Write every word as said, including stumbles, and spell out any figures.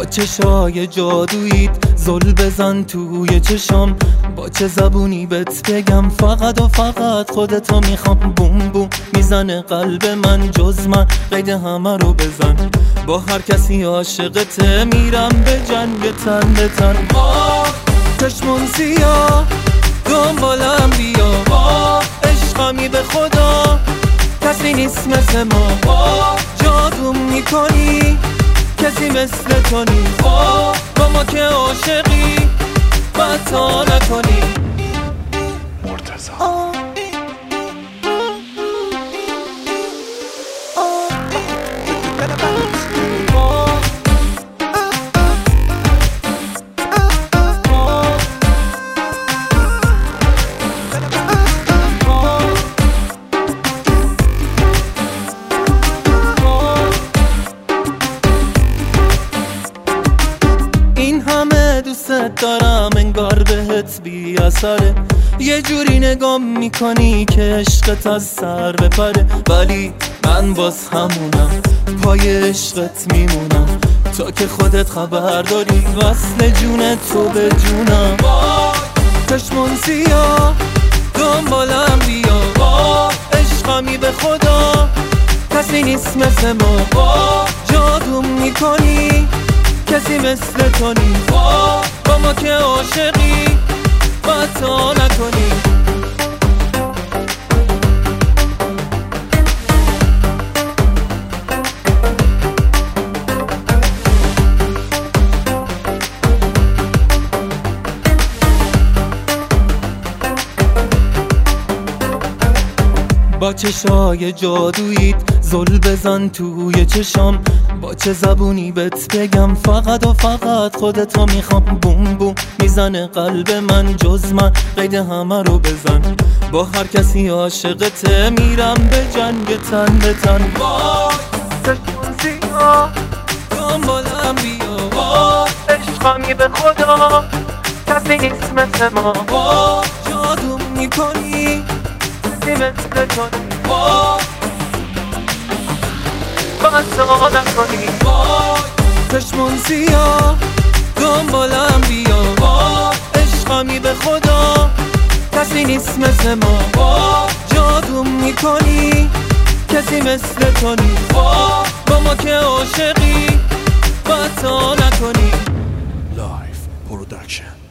چشای جادوییت زل بزن توی چشام، با چه زبونی بهت بگم فقط و فقط خودتو میخوام. بوم بوم میزنه قلب من، جز من قید همه رو بزن. با هر کسی عاشقته میرم به جنگ تن به تن. آه چشمون سیاه دنبالم بیا، آه عشقمی به خدا کسی نیست مثل ما. آه جادو میکنی کسی مثل تو نیست. آه با ما که عاشقی خطا نکنی. مرتضی دوست دارم انگار بهت بی اثره، یه جوری نگام میکنی که عشقت از سر بپره. ولی من باز همونم، پای عشقت میمونم تا که خودت خبر داری وصل جون تو به جونم. چشمون سیاه دنبالم بیا، آه عشقمی به خدا کسی نیست مثل ما. جادو میکنی کسی مثل تو نیست. با ما که عاشقی خطا نکنی. با چشای جادوییت زل بزن توی چشام، با چه زبونی بهت بگم فقط و فقط خودتو میخوام. بوم بوم میزنه قلب من، جز من قید همه رو بزن. با هر کسی عاشقته میرم به جنگ تن به تن. وای چشمون سیاه دنبالم بیا، وای عشقمی به خدا کسی نیست مثل ما. وای جادو میکنی کسی مثل تو نیست. خطا نکنی. چشمون سیاه دنبالم بیا، آه عشقمی به خدا کسی نیست مثل ما. جادو میکنی کسی مثل تو نیست. با ما که عاشقی خطا نکنی. لایف پروداکشن.